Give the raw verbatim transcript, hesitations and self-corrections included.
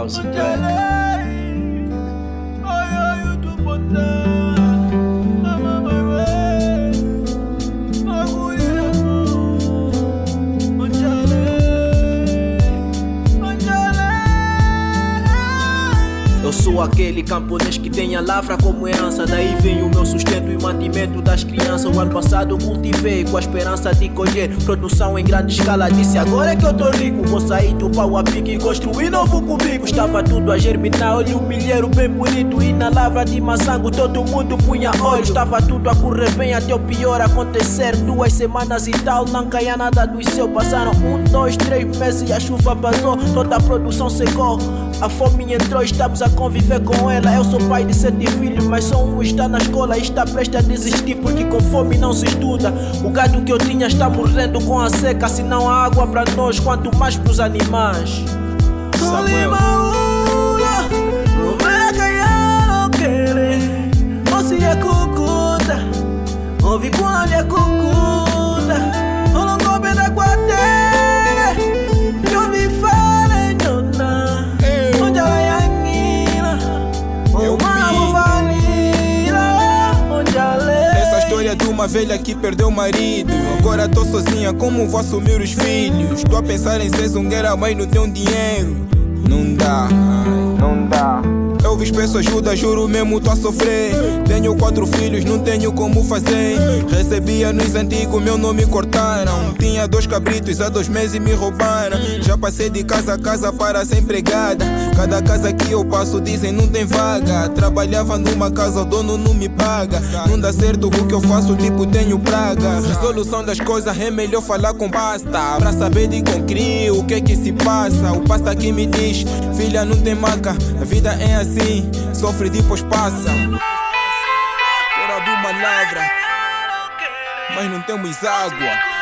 House Black. Eu sou aquele camponês que tem a lavra como herança. Daí vem o meu sustento e mantimento das crianças. O ano passado cultivei com a esperança de colher produção em grande escala. Disse agora é que eu tô rico, vou sair do pau a pique e construir novo comigo. Estava tudo a germinar, olha o milheiro bem bonito. E na lavra de maçango todo mundo punha óleo. Estava tudo a correr bem até o pior acontecer. Duas semanas e tal, não caía nada do céu. Passaram um, dois, três meses e a chuva passou. Toda a produção secou, a fome entrou, estamos a conviver com ela. Eu sou pai de sete filhos, mas só um está na escola e está prestes a desistir, porque com fome não se estuda. O gado que eu tinha está morrendo com a seca. Se não há água para nós, quanto mais para os animais. Samuel. Ouvi quando é cucuda, eu não coube da guardeira. Eu vi fala em dona, onde ela é anguila, o mal vanilla, onde ela é. Essa história de uma velha que perdeu o marido. Agora tô sozinha, como vou assumir os filhos? Tô a pensar em ser zungueira, mas não tenho dinheiro. Não dá, não dá. Eu vi peço ajuda, juro mesmo tô a sofrer. Tenho quatro filhos, não tenho como fazer. Recebia nos antigos, meu nome cortaram. Tinha dois cabritos, há dois meses me roubaram. Já passei de casa a casa para ser empregada. Cada casa que eu passo dizem não tem vaga. Trabalhava numa casa, o dono não me paga. Não dá certo o que eu faço, tipo tenho praga. Resolução das coisas é melhor falar com pasta, pra saber de com crio o que é que se passa. O pasta que me diz, filha não tem maca, a vida é assim, sofre depois passa. Era de uma lavra, mas não temos água.